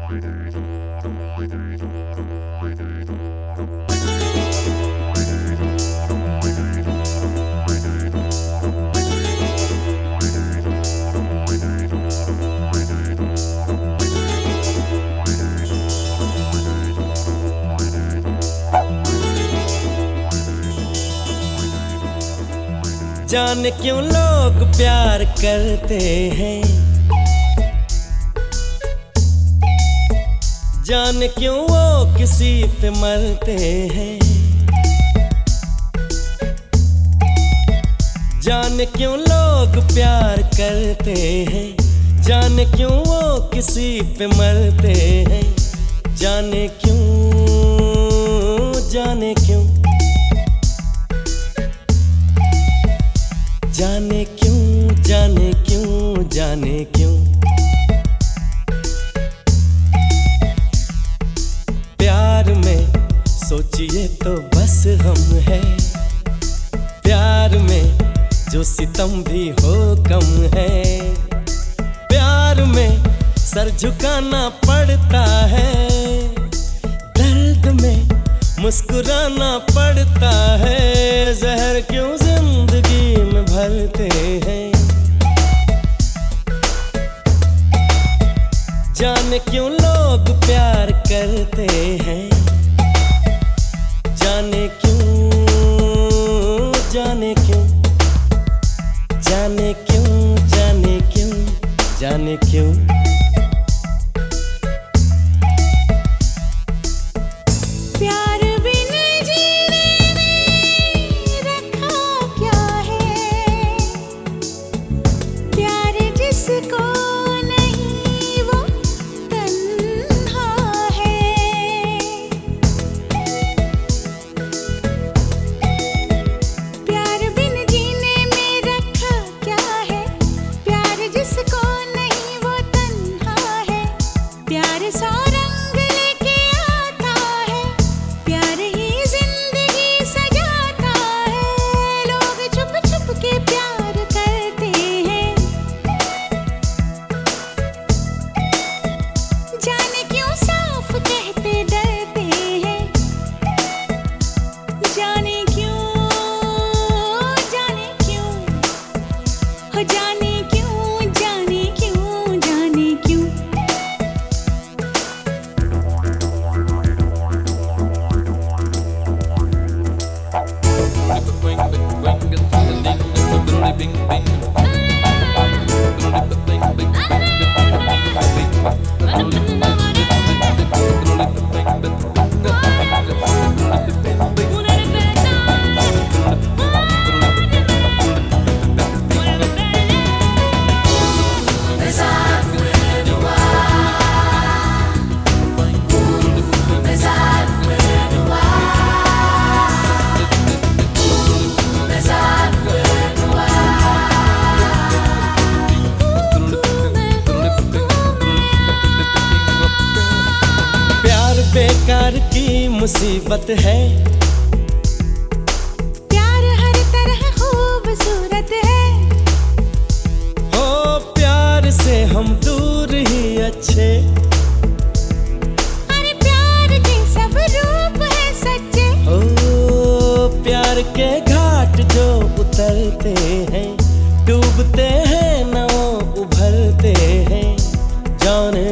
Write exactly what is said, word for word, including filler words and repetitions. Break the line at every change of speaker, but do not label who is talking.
जाने क्यों लोग प्यार करते हैं, जाने क्यों वो किसी पे मरते हैं, जाने क्यों लोग प्यार करते हैं, जाने क्यों वो किसी पे मरते हैं, जाने क्यों, जाने क्यों, जाने क्यों, जाने क्यों, जाने क्यों। प्यार में सोचिए तो बस हम है, प्यार में जो सितम भी हो कम है, प्यार में सर झुकाना पड़ता है, दर्द में मुस्कुराना पड़ता है, जहर क्यों जिंदगी में भरते हैं, जाने क्यों लोग प्यार करते हैं, जाने क्यों, जाने क्यों, जाने क्यों, जाने क्यों, जाने क्यों। बेकार की मुसीबत है,
प्यार हर तरह खूबसूरत है,
हो प्यार से हम दूर ही अच्छे,
अरे प्यार के सब रूप है सच्चे,
हो प्यार के घाट जो उतरते हैं, डूबते हैं न वो उभरते हैं, जाने